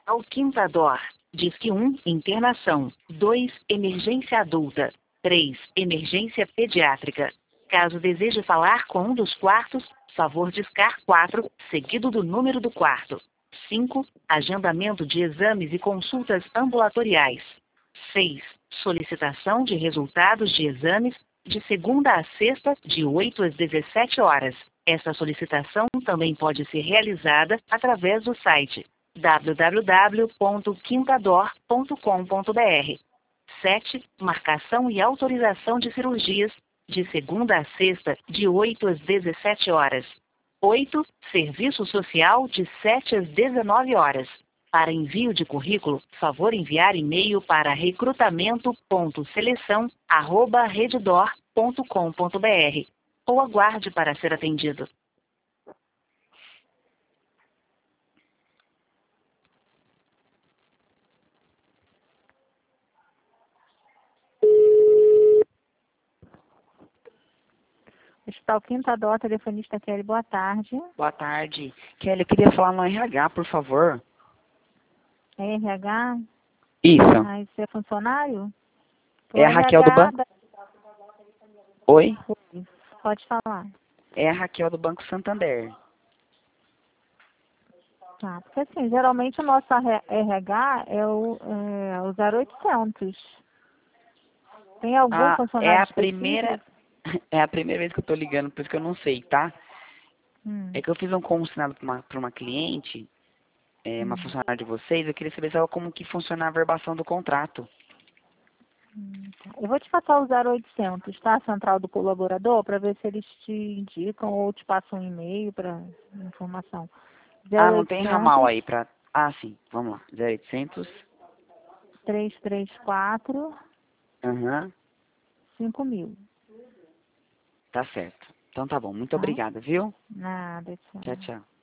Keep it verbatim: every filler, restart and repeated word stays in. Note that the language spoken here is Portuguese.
Ao Quinta Dor. Disque um, internação. dois, emergência adulta. três, emergência pediátrica. Caso deseje falar com um dos quartos, favor discar quatro, seguido do número do quarto. cinco, agendamento de exames e consultas ambulatoriais. seis, solicitação de resultados de exames de segunda a sexta, de oito às dezessete horas. Essa solicitação também pode ser realizada através do site w w w ponto quintador ponto com ponto b r. sete. Marcação e autorização de cirurgias de segunda a sexta, de oito às dezessete horas. oito. Serviço social de sete às dezenove horas. Para envio de currículo, favor enviar e-mail para recrutamento ponto seleção arroba redditor ponto com ponto b r ou aguarde para ser atendido. Hospital Quinta Dor, telefonista Kelly, boa tarde. Boa tarde. Kelly, eu queria falar no R H, por favor. R H? Isso. Ah, você é funcionário? É a Raquel do banco. Oi? Pode falar. É a Raquel do Banco Santander. Tá, porque assim, geralmente o nosso R H é o, é, o zero oitocentos. Tem algum Ah, funcionário é a específico? primeira... É a primeira vez que eu tô ligando, por isso que eu não sei, tá? Hum. É que eu fiz um consignado para uma, pra uma cliente, é, uma Hum. funcionária de vocês, eu queria saber se ela, como que funciona a verbação do contrato. Hum, tá. Eu vou te passar o zero oitocentos, tá? A central do colaborador, para ver se eles te indicam ou te passam um e-mail para informação. Ah, não tem ramal aí pra... Ah, sim, vamos lá. zero oitocentos. trezentos e trinta e quatro. Aham. cinco mil. Tá certo. Então tá bom. Muito Tá? obrigado, viu? Nada, tchau. Tchau, tchau.